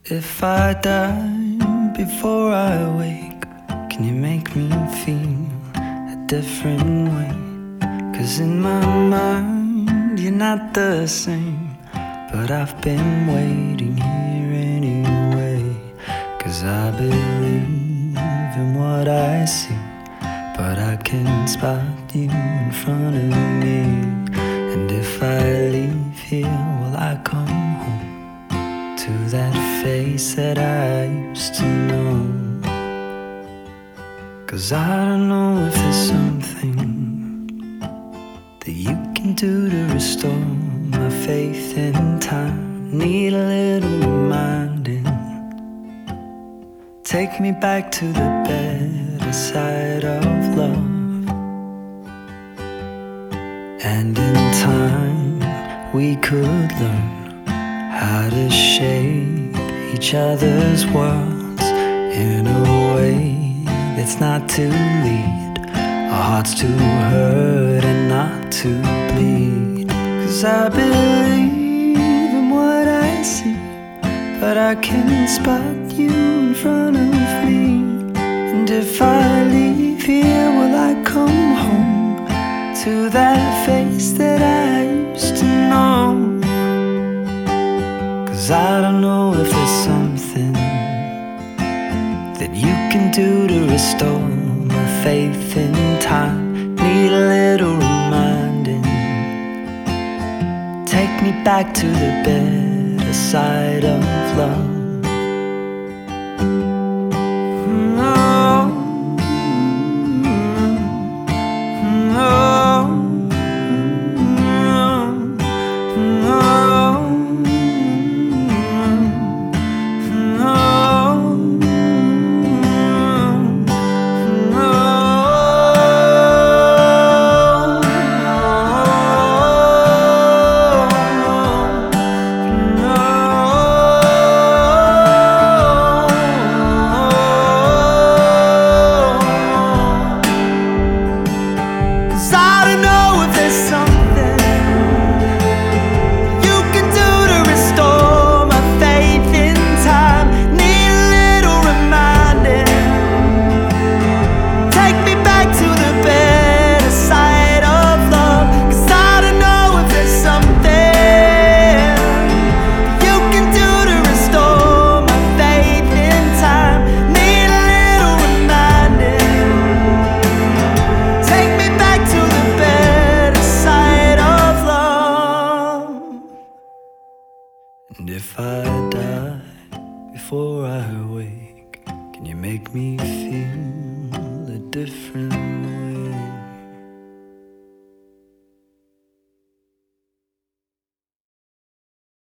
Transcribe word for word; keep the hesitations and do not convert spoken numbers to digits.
If I die before I wake, can you make me feel a different way? 'Cause in my mind you're not the same, but I've been waiting here anyway. 'Cause I believe in what I see, but I can spot you in front of me. And if I leave here, will I come home to that face that I used to know? 'Cause I don't know if there's something that you can do to restore my faith in time. Need a little reminding. Take me back to the better side of love. And in time we could learn how to shape each other's worlds in a way that's not to lead our hearts to hurt and not to bleed. 'Cause I believe in what I see, but I can spot you in front of me. And if I leave here, will I come home to that face that I used to know? 'Cause I don't know if there's something that you can do to restore my faith in time. Need a little reminding. Take me back to the better side of love. And if I die before I wake, can you make me feel a different